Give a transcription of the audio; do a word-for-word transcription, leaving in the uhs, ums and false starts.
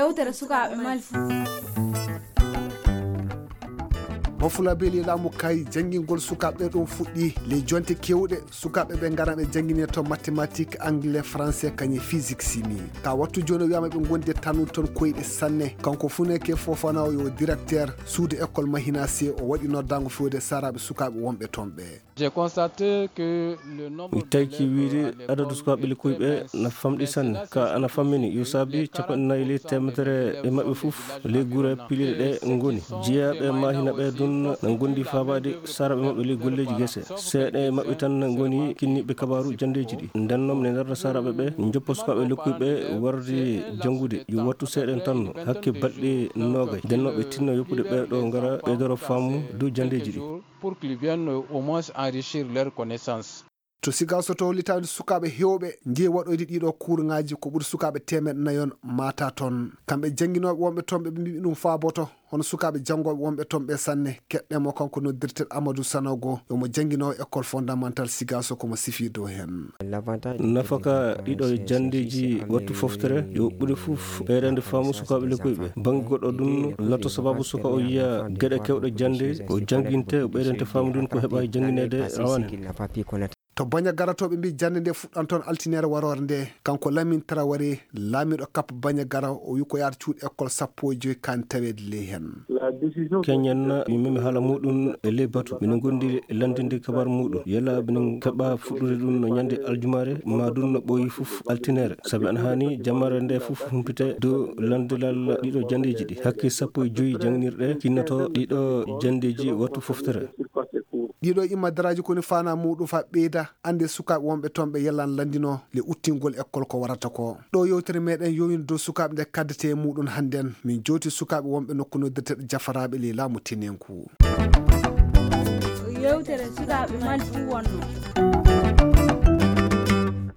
yewtere sukaɓe malfu. Bafulaɓe laamu kay jangingol sukaɓe ɗum fuɗɗi le jonte kewɗe sukaɓe ɓe garan ɓe jangine to mathématique anglais français kañe physique simi ka wattu joni wiyama ɓe gonde tanu ton koyɗe sanne kanko funeke Fofana yo directeur suude école Mahina C o waɗi noddango fewde saraɓe sukaɓe wonɓe toon ɓe. J'ai constaté que le nombre de tayki wiide adadu sukaɓe likkoyɓe na famɗi sanne ka ana fammini yo saabi capanɗe nayyi le temedere e mabɓe fof le guura pilile ɗe ngoni jeeyaɓe Mahina ɓe dun na gondi fabade saraɓe mabɓe le golleji guese seeɗa e mabɓe tan goni kinniɓe kabaru jandeji ɗi ndennom ne darda saraɓe ɓe joppa sukaɓe likkoyɓe warde jangude yo wattu seeɗen tanno hakke balɗe nogay ndennoɓe tinno yoppude ɓeɗo gara ɓeydoro fammu dow jandeji ɗi pour qu'ils viennent au moins enrichir leurs connaissances. To siga so to litande sukaɓe hewɓe nje waɗoyde ɗiɗo kuurŋaji ko ɓuuri sukaɓe temeɗe nayon mata toon kamɓe jangguinoɓe wonɓe toon ɓe mbi ɗum faaboto hono sukaɓe janggoɓe wonɓe toon ɓe sanne keɗɗemo kanko noddirten Amadou Sanogo yomo jangguinowo école fondamentale Sigaso komo sifi dow hen. nafaka ɗiɗo jandeji wattu foftere yo ɓuuri fof ɓeydande faamu sukaɓe likkoyɓe banggue goɗɗo ɗum latto sababu suka o yiya gueɗe kewɗe jande o jangguinte o ɓeydante faamu ɗum ko heɓa jangguinede rawane. to baña garatoɓe mbi jande nde fuɗɗan toon altinere warore nde kanko Lamine Traoré laamiɗo kappa baña gara o wi ko yaata cuuɗi école sappo e joyi kan tawede le hen keñanna mimi haala muɗum e ley batu minen gondi landinde kabar muɗum yala minen keɓa fuɗɗude ɗum no ñande aljumare ma ɗum no ɓooyi fof altinere saabi an hani jamare nde fof humpite dow landilal ɗiɗo jandeji ɗi hakke sappo e joyi janginirɗe kinnoto ɗiɗo jandeji wattu foftere. ɗiɗo immadaraji koni fana muɗum fa ɓeyda ande sukaɓe wonɓe toon ɓe yellan landino le uttingol école ko warata ko ɗo yewtere meɗen yowino dow sukaɓe nde kaddete muɗum hannden min joti sukaɓe wonɓe nokku noddirteɗo jafaraɓe le laamu tinenku yewtere sukaɓe malfu wonno.